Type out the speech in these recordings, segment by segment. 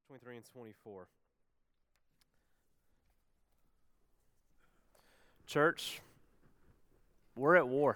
23 and 24. Church, we're at war.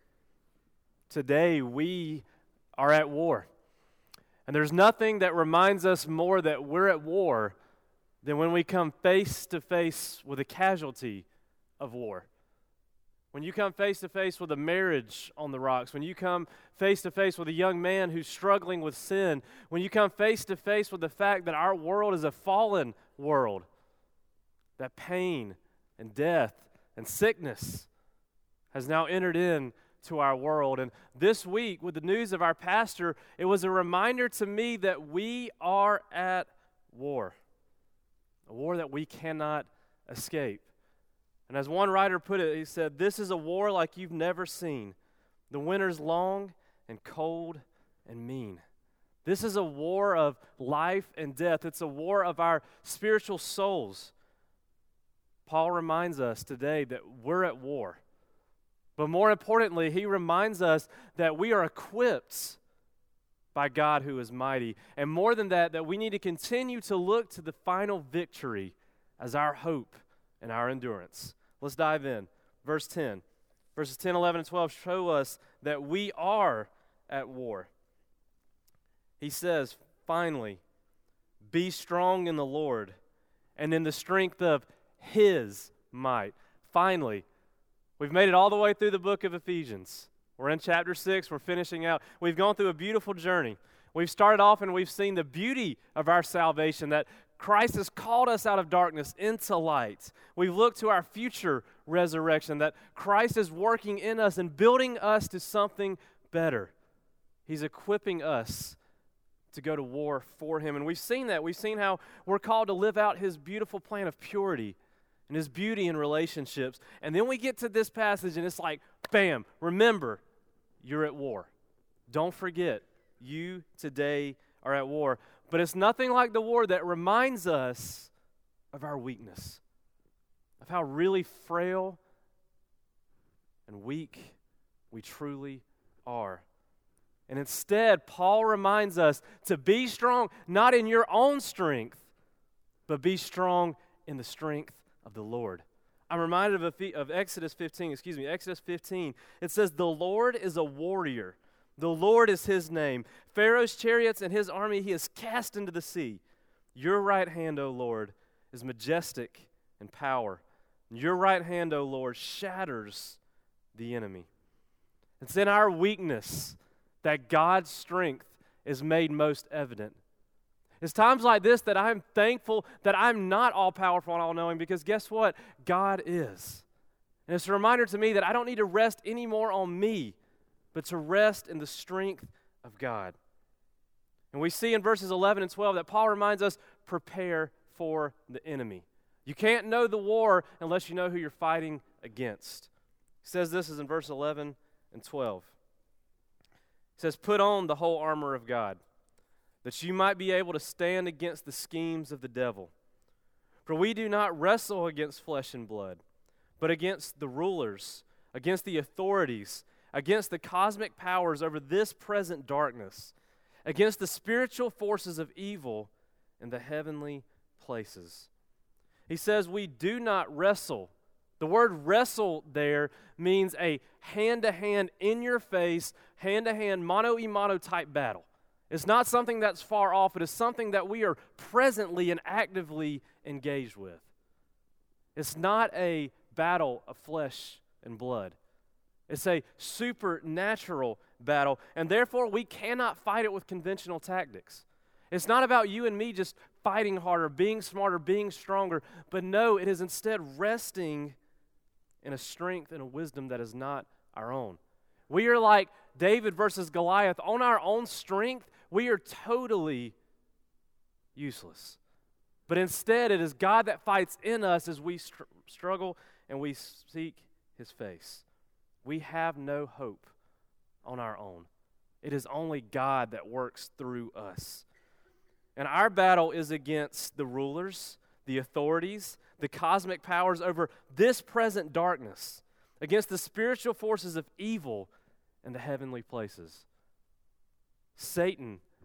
Today we are at war. And there's nothing that reminds us more that we're at war than when we come face to face with a casualty of war. When you come face to face with a marriage on the rocks, when you come face to face with a young man who's struggling with sin, when you come face to face with the fact that our world is a fallen world, that pain and death and sickness has now entered into our world. And this week, with the news of our pastor, it was a reminder to me that we are at war, a war that we cannot escape. And as one writer put it, he said, "This is a war like you've never seen. The winter's long and cold and mean." This is a war of life and death. It's a war of our spiritual souls. Paul reminds us today that we're at war. But more importantly, he reminds us that we are equipped by God who is mighty. And more than that, that we need to continue to look to the final victory as our hope and our endurance. Let's dive in. Verse 10. Verses 10, 11, and 12 show us that we are at war. He says, finally, be strong in the Lord and in the strength of His might. Finally, we've made it all the way through the book of Ephesians. We're in chapter 6. We're finishing out. We've gone through a beautiful journey. We've started off and we've seen the beauty of our salvation, that Christ has called us out of darkness into light. We've looked to our future resurrection, that Christ is working in us and building us to something better. He's equipping us to go to war for Him. And we've seen that. We've seen how we're called to live out His beautiful plan of purity and His beauty in relationships. And then we get to this passage and it's like, bam, remember, you're at war. Don't forget, you today are at war. But it's nothing like the war that reminds us of our weakness, of how really frail and weak we truly are. And instead, Paul reminds us to be strong, not in your own strength, but be strong in the strength of the Lord. I'm reminded of Exodus 15. Exodus 15. It says, "The Lord is a warrior. The Lord is His name. Pharaoh's chariots and his army He has cast into the sea. Your right hand, O Lord, is majestic in power. Your right hand, O Lord, shatters the enemy." It's in our weakness that God's strength is made most evident. It's times like this that I'm thankful that I'm not all-powerful and all-knowing, because guess what? God is. And it's a reminder to me that I don't need to rest anymore on me, but to rest in the strength of God. And we see in verses 11 and 12 that Paul reminds us, prepare for the enemy. You can't know the war unless you know who you're fighting against. He says this is in verse 11 and 12. He says, "Put on the whole armor of God, that you might be able to stand against the schemes of the devil. For we do not wrestle against flesh and blood, but against the rulers, against the authorities, against the cosmic powers over this present darkness, against the spiritual forces of evil in the heavenly places." He says we do not wrestle. The word wrestle there means a hand-to-hand, in-your-face, hand-to-hand, mano-a-mano type battle. It's not something that's far off. It is something that we are presently and actively engaged with. It's not a battle of flesh and blood. It's a supernatural battle, and therefore we cannot fight it with conventional tactics. It's not about you and me just fighting harder, being smarter, being stronger, but no, it is instead resting in a strength and a wisdom that is not our own. We are like David versus Goliath. On our own strength, we are totally useless. But instead, it is God that fights in us as we struggle and we seek His face. We have no hope on our own. It is only God that works through us. And our battle is against the rulers, the authorities, the cosmic powers over this present darkness, against the spiritual forces of evil in the heavenly places. Satan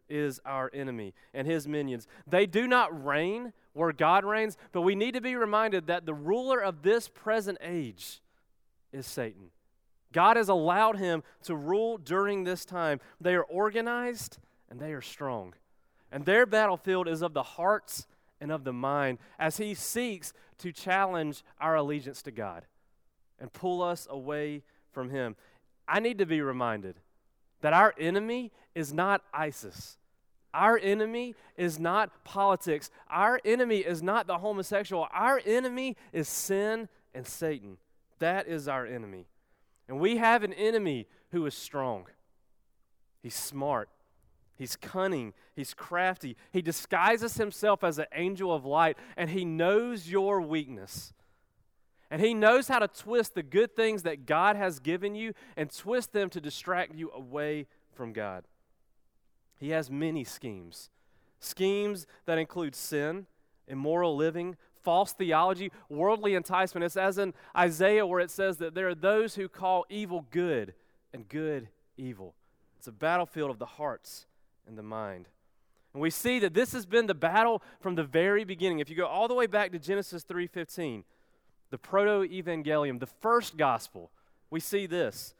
is our enemy and his minions. They do not reign where God reigns, but we need to be reminded that the ruler of this present age is Satan. God has allowed him to rule during this time. They are organized and they are strong. And their battlefield is of the hearts and of the mind as he seeks to challenge our allegiance to God and pull us away from him. I need to be reminded that our enemy is not ISIS. Our enemy is not politics. Our enemy is not the homosexual. Our enemy is sin and Satan. That is our enemy. And we have an enemy who is strong. He's smart. He's cunning. He's crafty. He disguises himself as an angel of light, and he knows your weakness. And he knows how to twist the good things that God has given you and twist them to distract you away from God. He has many schemes. Schemes that include sin, immoral living, false theology, worldly enticement. It's as in Isaiah where it says that there are those who call evil good and good evil. It's a battlefield of the hearts and the mind. And we see that this has been the battle from the very beginning. If you go all the way back to Genesis 3:15, the proto-evangelium, the first gospel, we see this.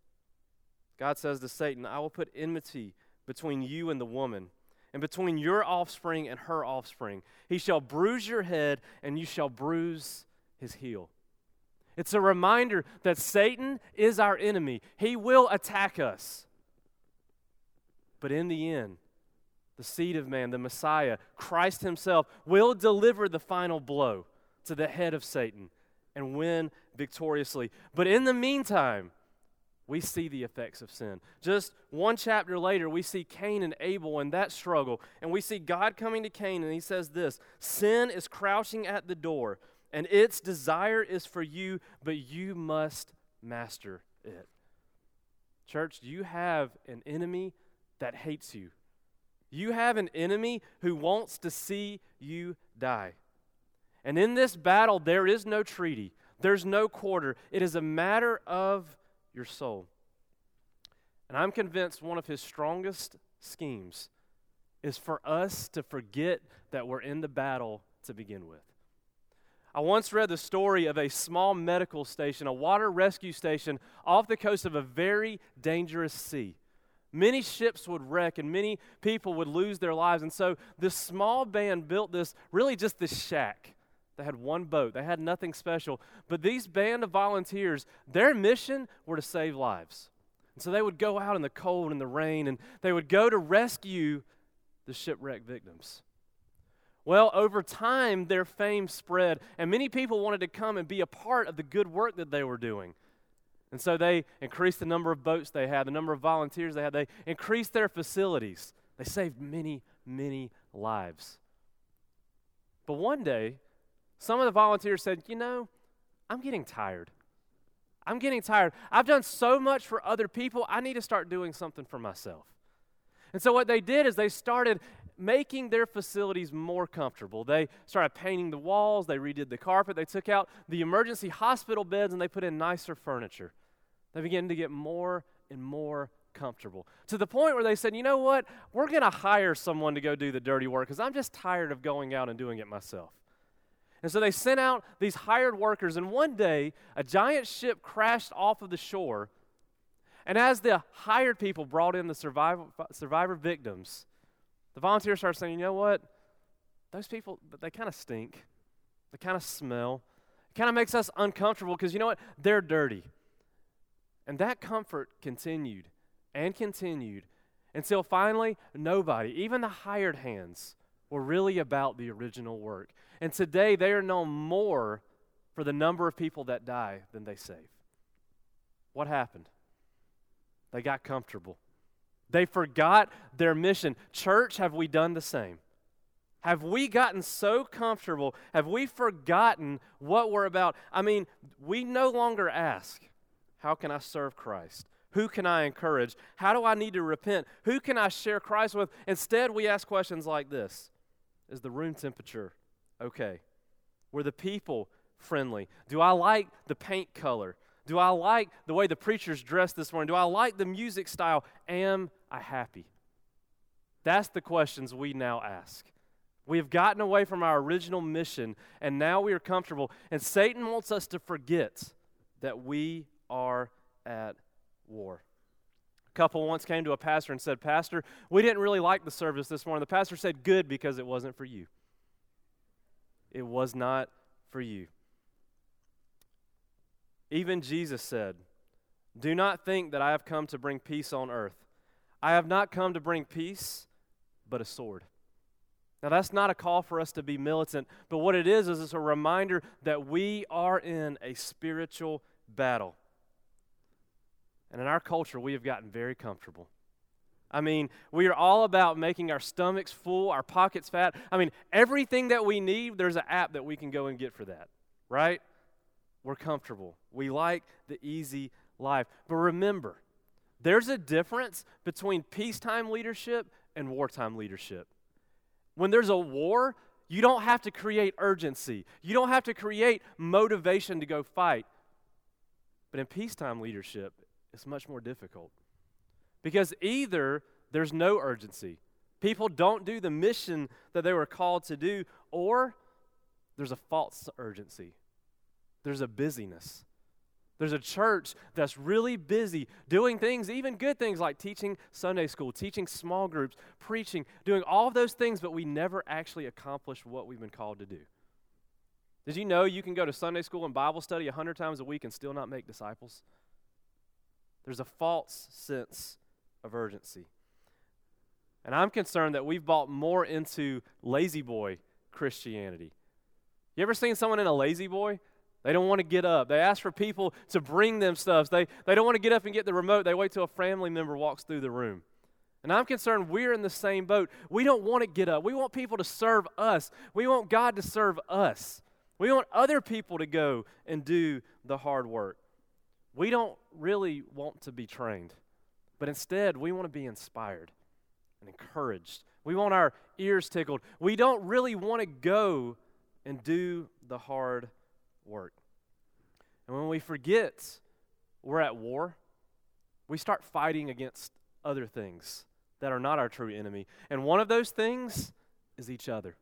God says to Satan, I will put enmity between you and the woman, and between your offspring and her offspring. He shall bruise your head, and you shall bruise his heel. It's a reminder that Satan is our enemy. He will attack us. But in the end, the seed of man, the Messiah, Christ himself, will deliver the final blow to the head of Satan and win victoriously. But in the meantime, we see the effects of sin. Just one chapter later, we see Cain and Abel and that struggle. And we see God coming to Cain, and he says this, sin is crouching at the door, and its desire is for you, but you must master it. Church, you have an enemy that hates you. You have an enemy who wants to see you die. And in this battle, there is no treaty. There's no quarter. It is a matter of your soul. And I'm convinced one of his strongest schemes is for us to forget that we're in the battle to begin with. I once read the story of a small medical station, a water rescue station off the coast of a very dangerous sea. Many ships would wreck and many people would lose their lives. And so this small band built this shack. They had one boat. They had nothing special. But these band of volunteers, their mission were to save lives. And so they would go out in the cold and the rain, and they would go to rescue the shipwreck victims. Well, over time, their fame spread, and many people wanted to come and be a part of the good work that they were doing. And so they increased the number of boats they had, the number of volunteers they had. They increased their facilities. They saved many, many lives. But one day, some of the volunteers said, I'm getting tired. I've done so much for other people, I need to start doing something for myself. And so what they did is they started making their facilities more comfortable. They started painting the walls, they redid the carpet, they took out the emergency hospital beds, and they put in nicer furniture. They began to get more and more comfortable, to the point where they said, you know what, we're going to hire someone to go do the dirty work because I'm just tired of going out and doing it myself. And so they sent out these hired workers, and one day, a giant ship crashed off of the shore, and as the hired people brought in the survivor victims, the volunteers started saying, you know what, those people, they kind of stink. They kind of smell. It kind of makes us uncomfortable because, you know what, they're dirty. And that comfort continued and continued until finally nobody, even the hired hands, were really about the original work. And today they are known more for the number of people that die than they save. What happened? They got comfortable. They forgot their mission. Church, have we done the same? Have we gotten so comfortable? Have we forgotten what we're about? I mean, we no longer ask, how can I serve Christ? Who can I encourage? How do I need to repent? Who can I share Christ with? Instead, we ask questions like this. Is the room temperature okay? Were the people friendly? Do I like the paint color? Do I like the way the preacher's dressed this morning? Do I like the music style? Am I happy? That's the questions we now ask. We have gotten away from our original mission, and now we are comfortable. And Satan wants us to forget that we are at war. A couple once came to a pastor and said, "Pastor, we didn't really like the service this morning." The pastor said, "Good, because it wasn't for you." It was not for you. Even Jesus said, "Do not think that I have come to bring peace on earth. I have not come to bring peace, but a sword." Now, that's not a call for us to be militant, but what it is it's a reminder that we are in a spiritual battle. And in our culture, we have gotten very comfortable. I mean, we are all about making our stomachs full, our pockets fat. I mean, everything that we need, there's an app that we can go and get for that, right? We're comfortable. We like the easy life. But remember, there's a difference between peacetime leadership and wartime leadership. When there's a war, you don't have to create urgency. You don't have to create motivation to go fight. But in peacetime leadership, it's much more difficult. Because either there's no urgency, people don't do the mission that they were called to do, or there's a false urgency. There's a busyness. There's a church that's really busy doing things, even good things like teaching Sunday school, teaching small groups, preaching, doing all of those things, but we never actually accomplish what we've been called to do. Did you know you can go to Sunday school and Bible study 100 times a week and still not make disciples? There's a false sense of urgency. And I'm concerned that we've bought more into lazy boy Christianity. You ever seen someone in a lazy boy? They don't want to get up. They ask for people to bring them stuff. They don't want to get up and get the remote. They wait till a family member walks through the room. And I'm concerned we're in the same boat. We don't want to get up. We want people to serve us. We want God to serve us. We want other people to go and do the hard work. We don't really want to be trained, but instead we want to be inspired and encouraged. We want our ears tickled. We don't really want to go and do the hard work. And when we forget we're at war, we start fighting against other things that are not our true enemy. And one of those things is each other.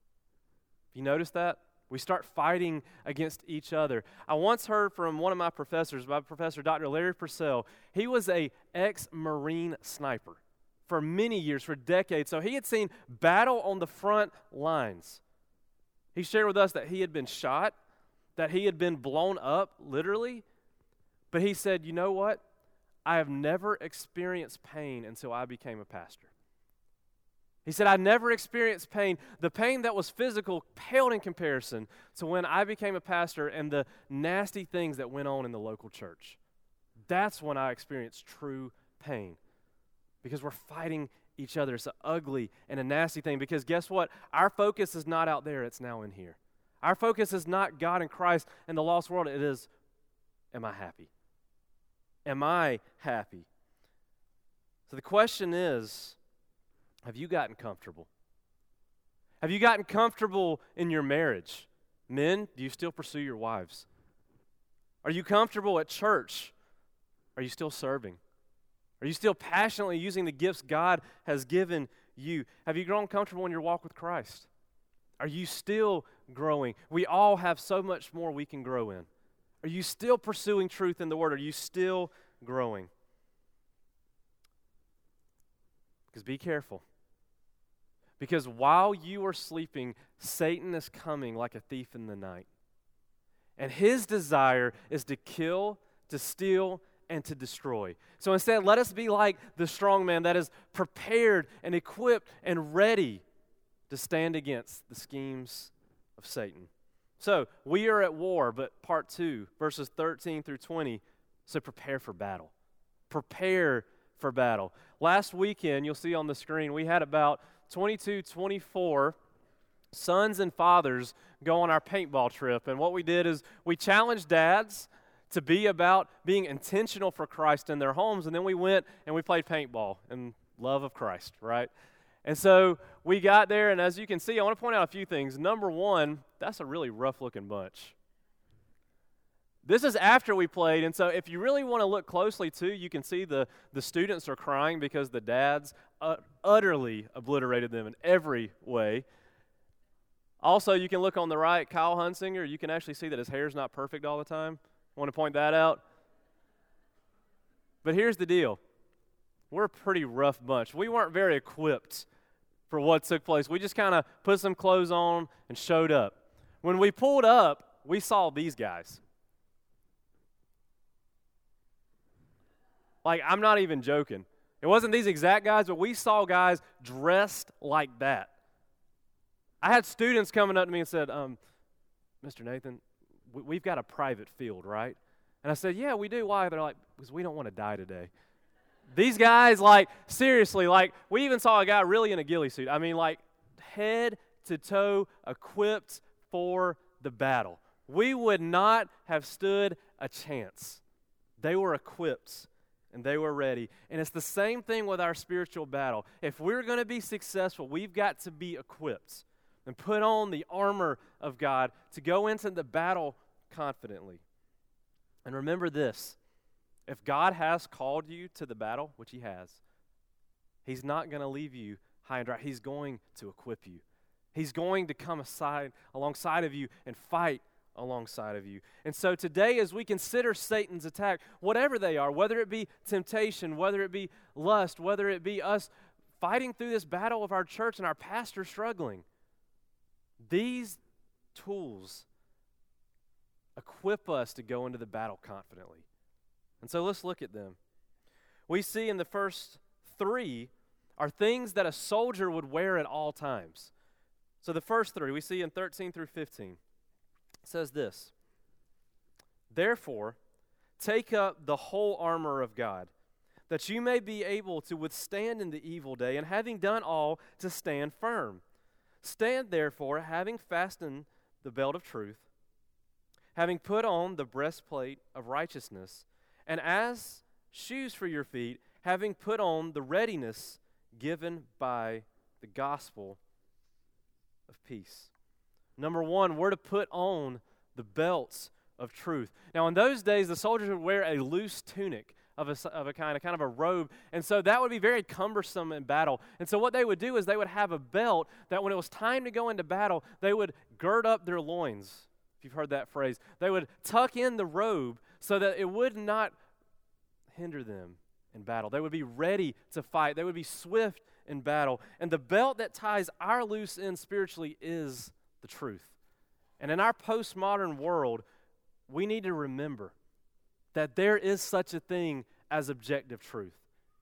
You notice that? We start fighting against each other. I once heard from one of my professors, my professor, Dr. Larry Purcell. He was an ex-Marine sniper for many years, for decades. So he had seen battle on the front lines. He shared with us that he had been shot, that he had been blown up, literally. But he said, "You know what? I have never experienced pain until I became a pastor." He said, "I never experienced pain. The pain that was physical paled in comparison to when I became a pastor and the nasty things that went on in the local church. That's when I experienced true pain, because we're fighting each other. It's an ugly and a nasty thing, because guess what? Our focus is not out there. It's now in here. Our focus is not God and Christ and the lost world. It is, am I happy? Am I happy?" So the question is, have you gotten comfortable? Have you gotten comfortable in your marriage? Men, do you still pursue your wives? Are you comfortable at church? Are you still serving? Are you still passionately using the gifts God has given you? Have you grown comfortable in your walk with Christ? Are you still growing? We all have so much more we can grow in. Are you still pursuing truth in the Word? Are you still growing? Because be careful. Because while you are sleeping, Satan is coming like a thief in the night. And his desire is to kill, to steal, and to destroy. So instead, let us be like the strong man that is prepared and equipped and ready to stand against the schemes of Satan. So we are at war, but part 2, verses 13 through 20, so prepare for battle. Prepare for battle. Last weekend, you'll see on the screen, we had about 24 sons and fathers go on our paintball trip. And what we did is we challenged dads to be about being intentional for Christ in their homes. And then we went and we played paintball in love of Christ, right? And so we got there, and as you can see, I want to point out a few things. Number one, that's a really rough-looking bunch. This is after we played, and so if you really want to look closely too, you can see the students are crying because the dads utterly obliterated them in every way. Also, you can look on the right, Kyle Hunsinger, you can actually see that his hair's not perfect all the time. I want to point that out. But here's the deal. We're a pretty rough bunch. We weren't very equipped for what took place. We just kind of put some clothes on and showed up. When we pulled up, we saw these guys. Like, I'm not even joking. It wasn't these exact guys, but we saw guys dressed like that. I had students coming up to me and said, Mr. Nathan, we've got a private field, right? And I said, yeah, we do. Why? They're like, because we don't want to die today. These guys, like, seriously, like, we even saw a guy really in a ghillie suit. I mean, like, head to toe equipped for the battle. We would not have stood a chance. They were equipped. And they were ready. And it's the same thing with our spiritual battle. If we're going to be successful, we've got to be equipped and put on the armor of God to go into the battle confidently. And remember this, if God has called you to the battle, which He has, He's not going to leave you high and dry. He's going to equip you. He's going to come alongside of you and fight alongside of you. And so today, as we consider Satan's attack, whatever they are, whether it be temptation, whether it be lust, whether it be us fighting through this battle of our church and our pastor struggling, these tools equip us to go into the battle confidently. And so let's look at them. We see in the first three are things that a soldier would wear at all times. So the first three we see in 13 through 15. It says this, therefore, take up the whole armor of God, that you may be able to withstand in the evil day, and having done all, to stand firm. Stand therefore, having fastened the belt of truth, having put on the breastplate of righteousness, and as shoes for your feet, having put on the readiness given by the gospel of peace. Number one, we're to put on the belts of truth. Now, in those days, the soldiers would wear a loose tunic of a kind of a robe, and so that would be very cumbersome in battle. And so what they would do is they would have a belt that when it was time to go into battle, they would gird up their loins, if you've heard that phrase. They would tuck in the robe so that it would not hinder them in battle. They would be ready to fight. They would be swift in battle. And the belt that ties our loose ends spiritually is the truth. And in our postmodern world, we need to remember that there is such a thing as objective truth.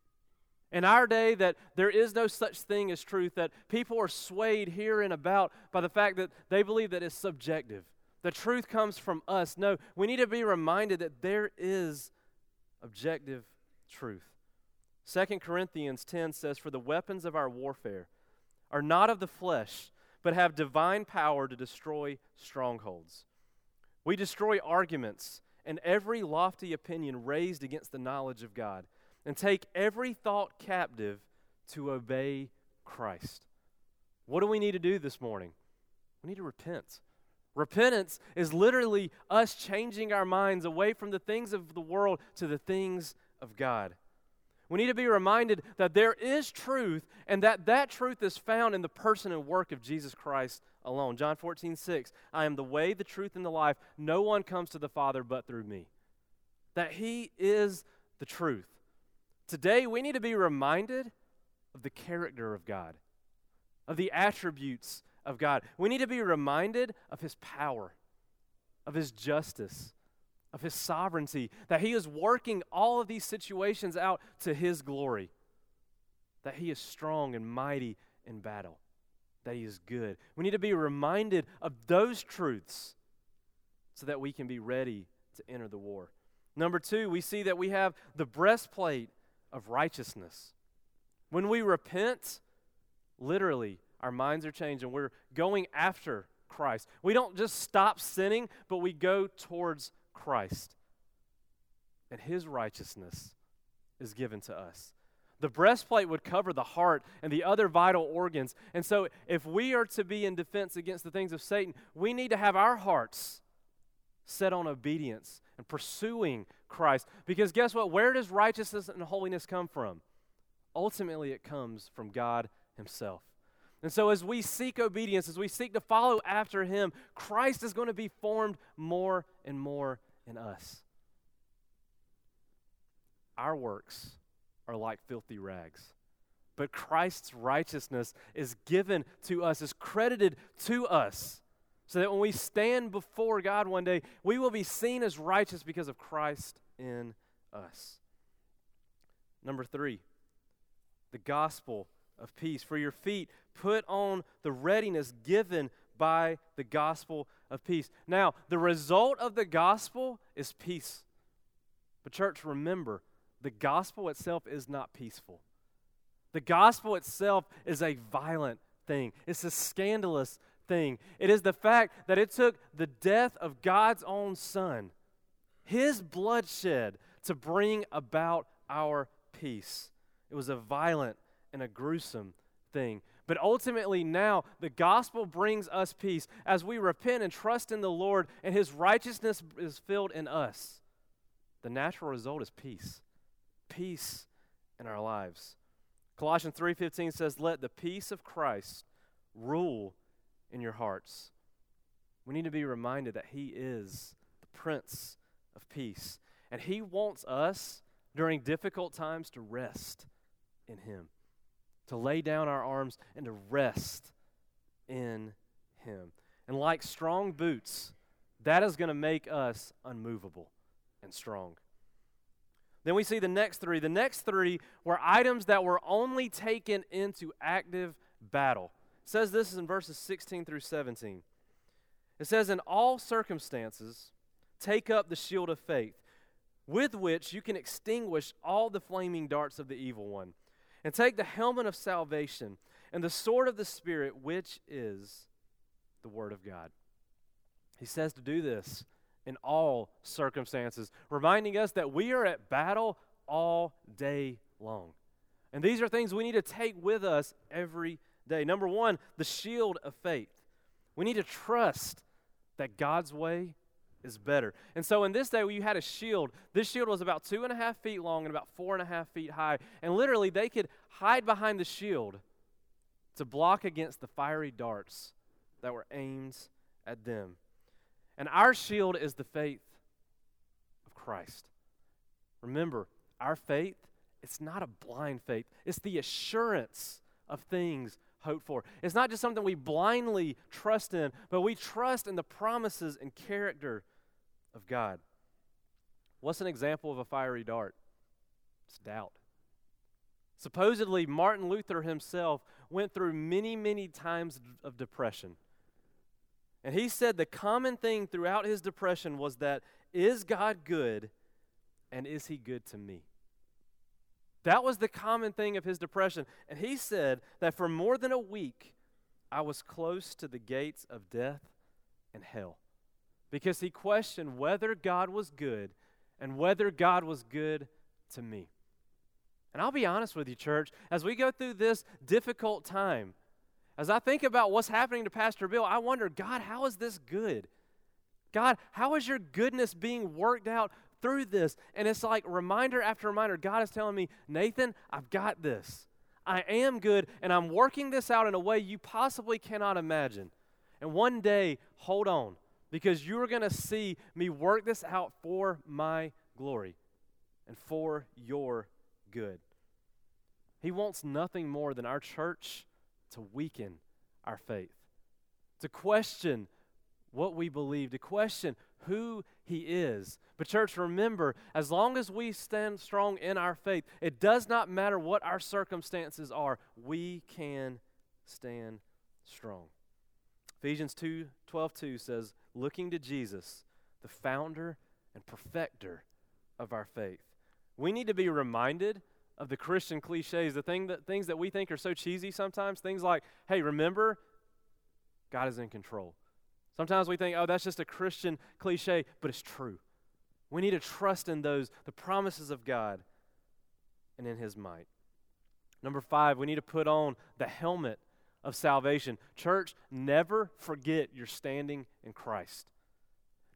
In our day, that there is no such thing as truth, that people are swayed here and about by the fact that they believe that it's subjective. The truth comes from us. No, we need to be reminded that there is objective truth. 2 Corinthians 10 says, for the weapons of our warfare are not of the flesh, but have divine power to destroy strongholds. We destroy arguments and every lofty opinion raised against the knowledge of God, and take every thought captive to obey Christ. What do we need to do this morning? We need to repent. Repentance is literally us changing our minds away from the things of the world to the things of God. We need to be reminded that there is truth, and that truth is found in the person and work of Jesus Christ alone. John 14:6, I am the way, the truth, and the life. No one comes to the Father but through me. That He is the truth. Today, we need to be reminded of the character of God, of the attributes of God. We need to be reminded of His power, of His justice, of His sovereignty, that He is working all of these situations out to His glory, that He is strong and mighty in battle, that He is good. We need to be reminded of those truths so that we can be ready to enter the war. Number two, we see that we have the breastplate of righteousness. When we repent, literally, our minds are changed and we're going after Christ. We don't just stop sinning, but we go towards Christ. And His righteousness is given to us. The breastplate would cover the heart and the other vital organs. And so if we are to be in defense against the things of Satan, we need to have our hearts set on obedience and pursuing Christ. Because guess what? Where does righteousness and holiness come from? Ultimately, it comes from God himself. And so as we seek obedience, as we seek to follow after him, Christ is going to be formed more and more in us. Our works are like filthy rags, but Christ's righteousness is given to us, is credited to us, so that when we stand before God one day, we will be seen as righteous because of Christ in us. Number 3, the gospel of peace. For your feet, put on the readiness given by the gospel of peace. Now, the result of the gospel is peace. But church, remember, the gospel itself is not peaceful. The gospel itself is a violent thing. It's a scandalous thing. It is the fact that it took the death of God's own Son, his bloodshed, to bring about our peace. It was a violent and a gruesome thing. But ultimately now, the gospel brings us peace as we repent and trust in the Lord and his righteousness is filled in us. The natural result is peace. Peace in our lives. Colossians 3:15 says, "Let the peace of Christ rule in your hearts." We need to be reminded that he is the Prince of Peace. And he wants us during difficult times to rest in him, to lay down our arms and to rest in him. And like strong boots, that is going to make us unmovable and strong. Then we see the next 3. The next 3 were items that were only taken into active battle. It says this in verses 16 through 17. It says, "In all circumstances, take up the shield of faith, with which you can extinguish all the flaming darts of the evil one. And take the helmet of salvation and the sword of the Spirit, which is the Word of God." He says to do this in all circumstances, reminding us that we are at battle all day long. And these are things we need to take with us every day. Number 1, the shield of faith. We need to trust that God's way is better. And so in this day, when you had a shield, this shield was about 2.5 feet long and about 4.5 feet high. And literally, they could hide behind the shield to block against the fiery darts that were aimed at them. And our shield is the faith of Christ. Remember, our faith, it's not a blind faith. It's the assurance of things hoped for. It's not just something we blindly trust in, but we trust in the promises and character of God. What's an example of a fiery dart? It's doubt. Supposedly, Martin Luther himself went through many, many times of depression. And he said the common thing throughout his depression was that, is God good and is he good to me? That was the common thing of his depression. And he said that for more than a week, I was close to the gates of death and hell, because he questioned whether God was good and whether God was good to me. And I'll be honest with you, church, as we go through this difficult time, as I think about what's happening to Pastor Bill, I wonder, God, how is this good? God, how is your goodness being worked out through this? And it's like reminder after reminder, God is telling me, Nathan, I've got this. I am good, and I'm working this out in a way you possibly cannot imagine. And one day, hold on, because you're going to see me work this out for my glory and for your good. He wants nothing more than our church to weaken our faith, to question what we believe, to question who he is. But church, remember, as long as we stand strong in our faith, it does not matter what our circumstances are, we can stand strong. Ephesians 2:12 says, looking to Jesus, the founder and perfecter of our faith. We need to be reminded of the Christian cliches, things that we think are so cheesy sometimes, things like, hey, remember, God is in control. Sometimes we think, oh, that's just a Christian cliche, but it's true. We need to trust in those, the promises of God and in his might. Number 5, we need to put on the helmet of salvation. Church, never forget you're standing in Christ.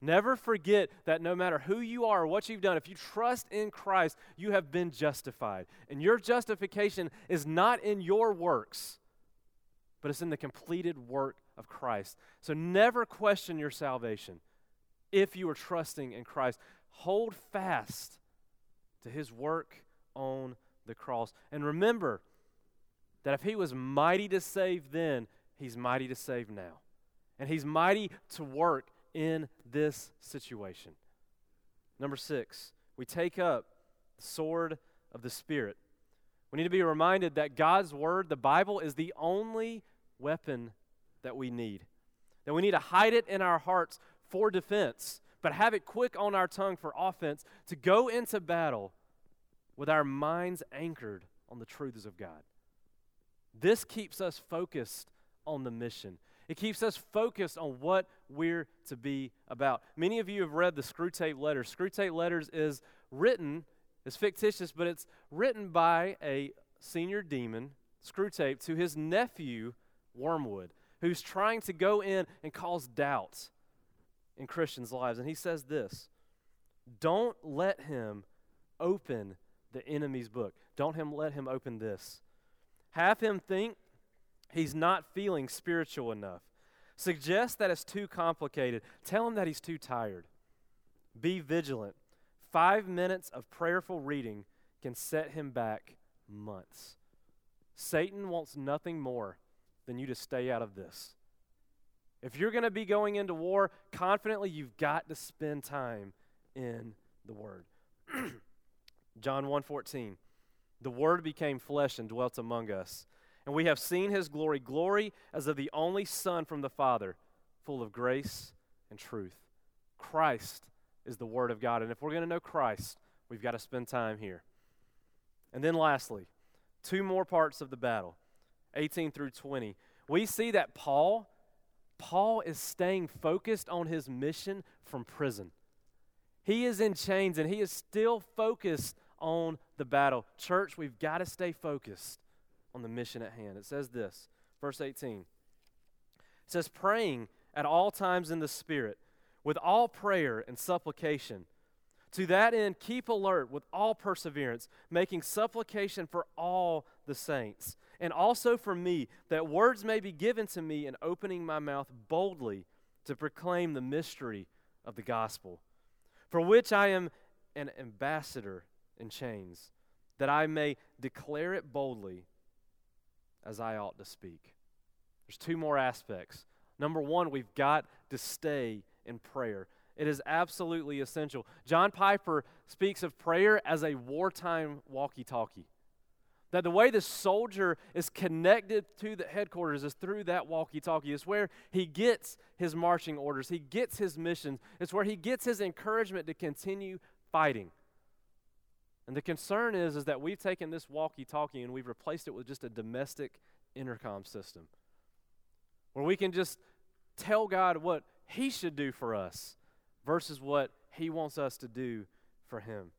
Never forget that no matter who you are or what you've done, if you trust in Christ, you have been justified. And your justification is not in your works, but it's in the completed work of Christ. So never question your salvation if you are trusting in Christ. Hold fast to his work on the cross. And remember that if he was mighty to save then, he's mighty to save now. And he's mighty to work in this situation. Number 6, we take up the sword of the Spirit. We need to be reminded that God's word, the Bible, is the only weapon that we need. That we need to hide it in our hearts for defense, but have it quick on our tongue for offense, to go into battle with our minds anchored on the truths of God. This keeps us focused on the mission. It keeps us focused on what we're to be about. Many of you have read the Screwtape Letters. Screwtape Letters is written, it's fictitious, but it's written by a senior demon, Screwtape, to his nephew, Wormwood, who's trying to go in and cause doubts in Christians' lives. And he says this: don't let him open the enemy's book. Let him open this. Have him think he's not feeling spiritual enough. Suggest that it's too complicated. Tell him that he's too tired. Be vigilant. 5 minutes of prayerful reading can set him back months. Satan wants nothing more than you to stay out of this. If you're going to be going into war confidently, you've got to spend time in the Word. John 1:14, the Word became flesh and dwelt among us. And we have seen his glory, glory as of the only Son from the Father, full of grace and truth. Christ is the Word of God. And if we're going to know Christ, we've got to spend time here. And then lastly, 2 more parts of the battle, 18 through 20. We see that Paul is staying focused on his mission from prison. He is in chains and he is still focused on the battle. Church, we've got to stay focused on the mission at hand. It says this, verse 18. It says, praying at all times in the Spirit, with all prayer and supplication. To that end, keep alert with all perseverance, making supplication for all the saints, and also for me, that words may be given to me in opening my mouth boldly to proclaim the mystery of the gospel, for which I am an ambassador in chains, that I may declare it boldly as I ought to speak. There's 2 more aspects. Number 1, we've got to stay in prayer. It is absolutely essential. John Piper speaks of prayer as a wartime walkie-talkie. That the way the soldier is connected to the headquarters is through that walkie-talkie. It's where he gets his marching orders. He gets his missions. It's where he gets his encouragement to continue fighting. And the concern is that we've taken this walkie-talkie and we've replaced it with just a domestic intercom system where we can just tell God what he should do for us versus what he wants us to do for him.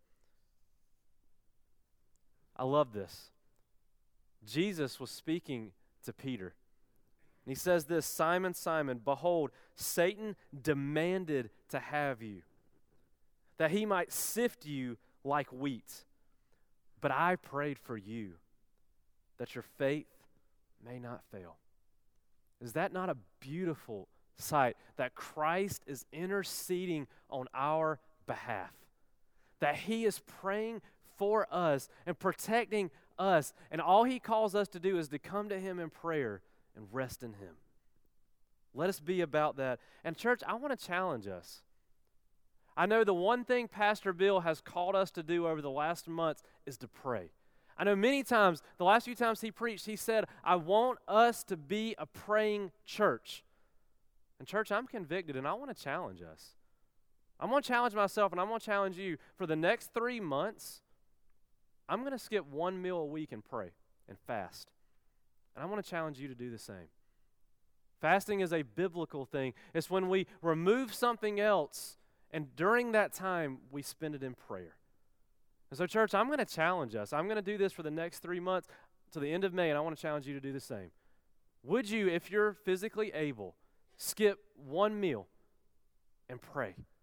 I love this. Jesus was speaking to Peter. And he says this, Simon, Simon, behold, Satan demanded to have you, that he might sift you like wheat. But I prayed for you, that your faith may not fail. Is that not a beautiful sight, that Christ is interceding on our behalf? That he is praying for us and protecting us, and all he calls us to do is to come to him in prayer and rest in him. Let us be about that. And church, I want to challenge us. I know the one thing Pastor Bill has called us to do over the last months is to pray. I know many times, the last few times he preached, he said, I want us to be a praying church. And church, I'm convicted and I want to challenge us. I'm going to challenge myself and I'm going to challenge you. For the next 3 months, I'm going to skip 1 meal a week and pray and fast. And I want to challenge you to do the same. Fasting is a biblical thing. It's when we remove something else, and during that time, we spend it in prayer. And so, church, I'm going to challenge us. I'm going to do this for the next 3 months to the end of May, and I want to challenge you to do the same. Would you, if you're physically able, skip 1 meal and pray?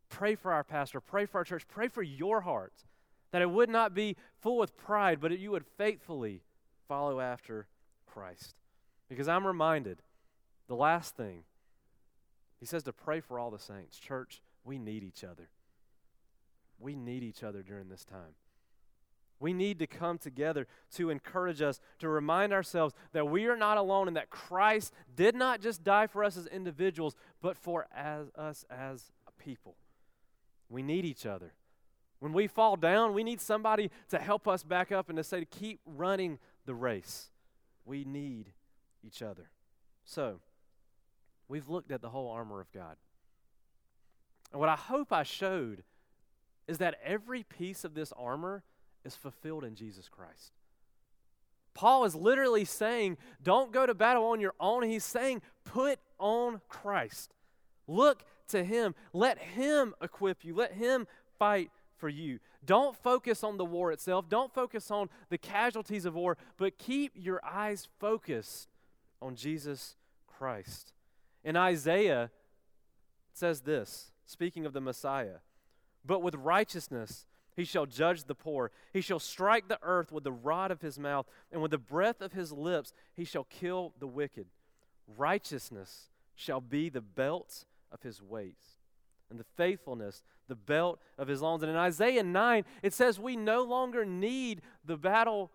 Pray for our pastor. Pray for our church. Pray for your heart, that it would not be full with pride, but that you would faithfully follow after Christ. Because I'm reminded, the last thing, he says to pray for all the saints. Church, we need each other. We need each other during this time. We need to come together to encourage us, to remind ourselves that we are not alone and that Christ did not just die for us as individuals, but for us as a people. We need each other. When we fall down, we need somebody to help us back up and to say to keep running the race. We need each other. So, we've looked at the whole armor of God. And what I hope I showed is that every piece of this armor is fulfilled in Jesus Christ. Paul is literally saying, don't go to battle on your own. He's saying, put on Christ. Look to him. Let him equip you. Let him fight for you. Don't focus on the war itself. Don't focus on the casualties of war, but keep your eyes focused on Jesus Christ. In Isaiah, it says this, speaking of the Messiah, but with righteousness he shall judge the poor. He shall strike the earth with the rod of his mouth, and with the breath of his lips he shall kill the wicked. Righteousness shall be the belt of his waist, and the faithfulness the belt of his loins. And in Isaiah 9, it says we no longer need the battle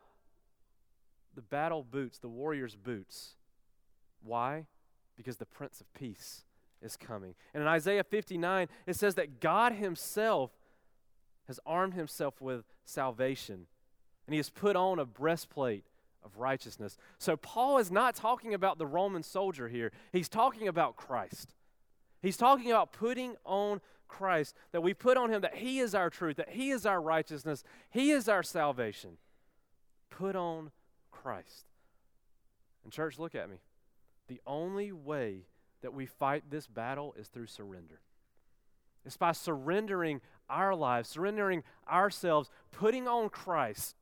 boots, the warrior's boots. Why? Because the Prince of Peace is coming. And in Isaiah 59, it says that God himself has armed himself with salvation, and he has put on a breastplate of righteousness. So Paul is not talking about the Roman soldier here. He's talking about Christ. He's talking about putting on Christ, that we put on him, that he is our truth, that he is our righteousness, he is our salvation. Put on Christ. And church, look at me. The only way that we fight this battle is through surrender. It's by surrendering our lives, surrendering ourselves, putting on Christ,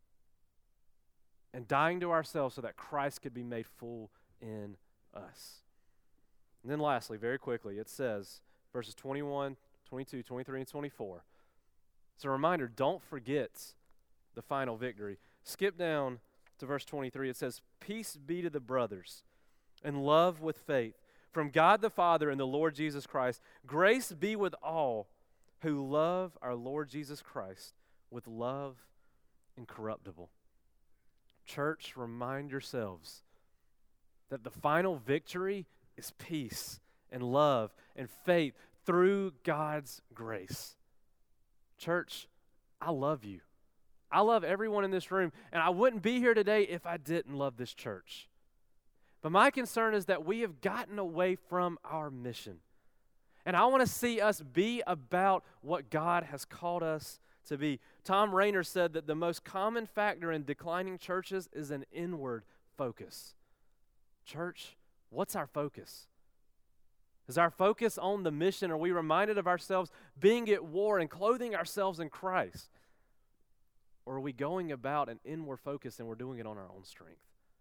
and dying to ourselves so that Christ could be made full in us. And then lastly, very quickly, it says, verses 21, 22, 23, and 24. It's a reminder, don't forget the final victory. Skip down to verse 23. It says, peace be to the brothers, and love with faith, from God the Father and the Lord Jesus Christ. Grace be with all who love our Lord Jesus Christ with love incorruptible. Church, remind yourselves that the final victory is peace and love and faith through God's grace. Church, I love you. I love everyone in this room, and I wouldn't be here today if I didn't love this church. But my concern is that we have gotten away from our mission. And I want to see us be about what God has called us to be. Tom Rainer said that the most common factor in declining churches is an inward focus. Church, what's our focus? Is our focus on the mission? Are we reminded of ourselves being at war and clothing ourselves in Christ? Or are we going about an inward focus and we're doing it on our own strength?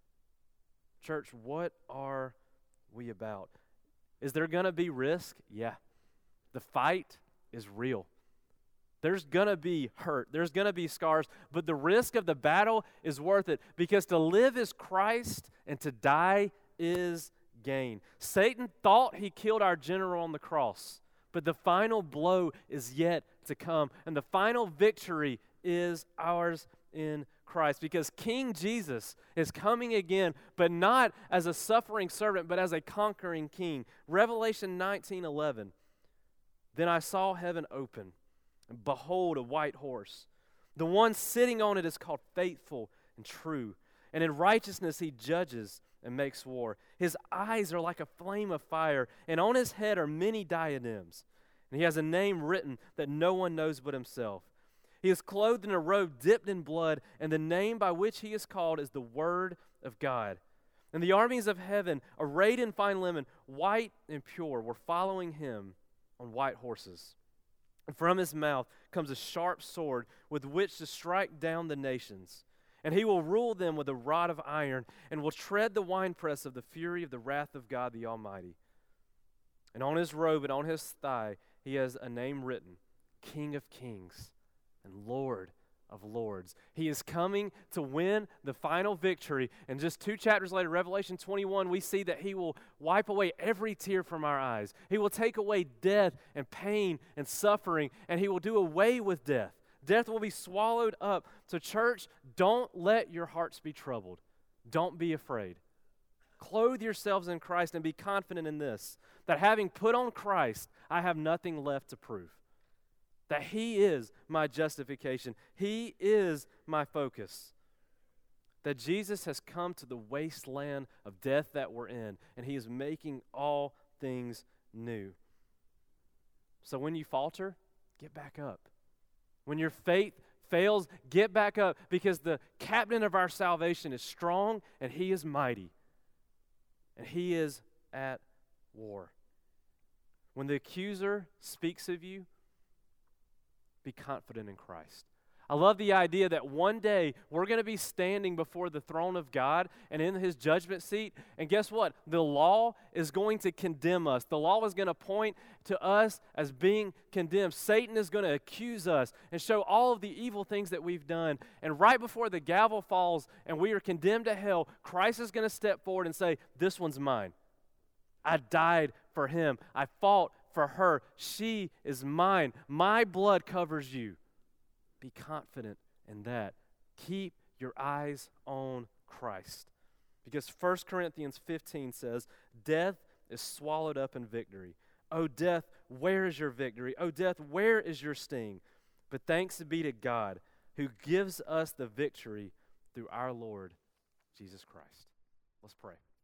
Church, what are we about? Is there going to be risk? Yeah. The fight is real. There's going to be hurt. There's going to be scars. But the risk of the battle is worth it, because to live is Christ and to die is gain. Satan thought he killed our general on the cross, but the final blow is yet to come. And the final victory is ours in Christ, because King Jesus is coming again, but not as a suffering servant, but as a conquering king. Revelation 19:11. Then I saw heaven open, and behold, a white horse. The one sitting on it is called Faithful and True, and in righteousness he judges and makes war. His eyes are like a flame of fire, and on his head are many diadems. And he has a name written that no one knows but himself. He is clothed in a robe dipped in blood, and the name by which he is called is the Word of God. And the armies of heaven, arrayed in fine linen, white and pure, were following him on white horses. And from his mouth comes a sharp sword with which to strike down the nations. And he will rule them with a rod of iron, and will tread the winepress of the fury of the wrath of God the Almighty. And on his robe and on his thigh he has a name written, King of Kings and Lord of Lords. He is coming to win the final victory. And just 2 chapters later, Revelation 21, we see that he will wipe away every tear from our eyes. He will take away death and pain and suffering, and he will do away with death. Death will be swallowed up. So church, don't let your hearts be troubled. Don't be afraid. Clothe yourselves in Christ and be confident in this, that having put on Christ, I have nothing left to prove. That he is my justification. He is my focus. That Jesus has come to the wasteland of death that we're in, and he is making all things new. So when you falter, get back up. When your faith fails, get back up, because the captain of our salvation is strong and he is mighty. And he is at war. When the accuser speaks of you, be confident in Christ. I love the idea that one day we're going to be standing before the throne of God and in his judgment seat. And guess what? The law is going to condemn us. The law is going to point to us as being condemned. Satan is going to accuse us and show all of the evil things that we've done. And right before the gavel falls and we are condemned to hell, Christ is going to step forward and say, this one's mine. I died for him. I fought for her. She is mine. My blood covers you. Be confident in that. Keep your eyes on Christ. Because 1 Corinthians 15 says, death is swallowed up in victory. O death, where is your victory? O death, where is your sting? But thanks be to God who gives us the victory through our Lord Jesus Christ. Let's pray.